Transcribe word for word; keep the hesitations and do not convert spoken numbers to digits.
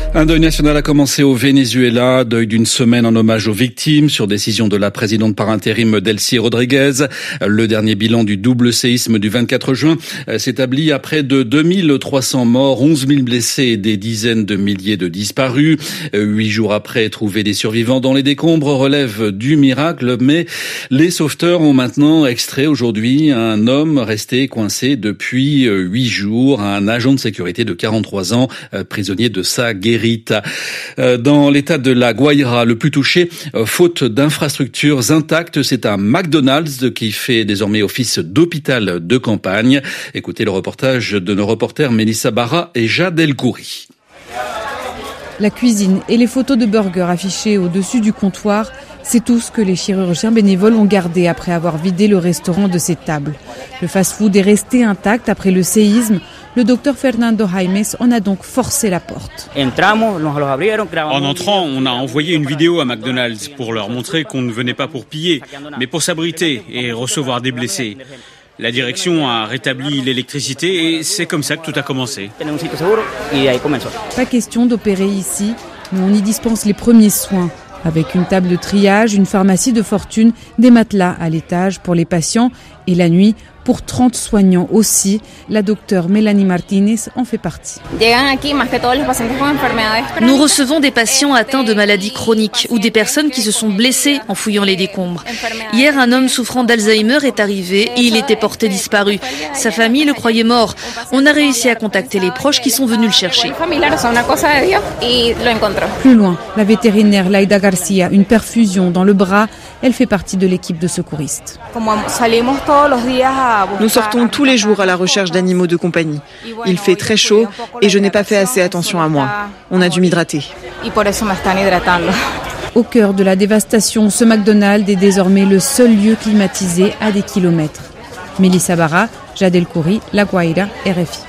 Un deuil national a commencé au Venezuela, deuil d'une semaine en hommage aux victimes sur décision de la présidente par intérim Delcy Rodriguez. Le dernier bilan du double séisme du vingt-quatre juin s'établit à près de deux mille trois cents morts, onze mille blessés et des dizaines de milliers de disparus. Huit jours après, trouver des survivants dans les décombres relève du miracle, mais les sauveteurs ont maintenant extrait aujourd'hui un homme resté coincé depuis huit jours, un agent de sécurité de quarante-trois ans, prisonnier de sa guérite. Dans l'état de la Guaira, le plus touché, faute d'infrastructures intactes, c'est un McDonald's qui fait désormais office d'hôpital de campagne. Écoutez le reportage de nos reporters Mélissa Barra et Jade El-Khoury. La cuisine et les photos de burgers affichées au-dessus du comptoir, c'est tout ce que les chirurgiens bénévoles ont gardé après avoir vidé le restaurant de ses tables. Le fast-food est resté intact après le séisme. Le docteur Fernando Jaimes en a donc forcé la porte. En entrant, on a envoyé une vidéo à McDonald's pour leur montrer qu'on ne venait pas pour piller, mais pour s'abriter et recevoir des blessés. La direction a rétabli l'électricité et c'est comme ça que tout a commencé. Pas question d'opérer ici, mais on y dispense les premiers soins. Avec une table de triage, une pharmacie de fortune, des matelas à l'étage pour les patients et la nuit pour trente soignants aussi. La docteure Mélanie Martinez en fait partie. Nous recevons des patients atteints de maladies chroniques ou des personnes qui se sont blessées en fouillant les décombres. Hier, un homme souffrant d'Alzheimer est arrivé et il était porté disparu. Sa famille le croyait mort. On a réussi à contacter les proches qui sont venus le chercher. Plus loin, la vétérinaire Laida Garcia, une perfusion dans le bras. Elle fait partie de l'équipe de secouristes. Nous sortons tous les jours à la recherche d'animaux de compagnie. Il fait très chaud et je n'ai pas fait assez attention à moi. On a dû m'hydrater. Au cœur de la dévastation, ce McDonald's est désormais le seul lieu climatisé à des kilomètres. Mélissa Barra, Jade El-Khoury, La Guaira, R F I.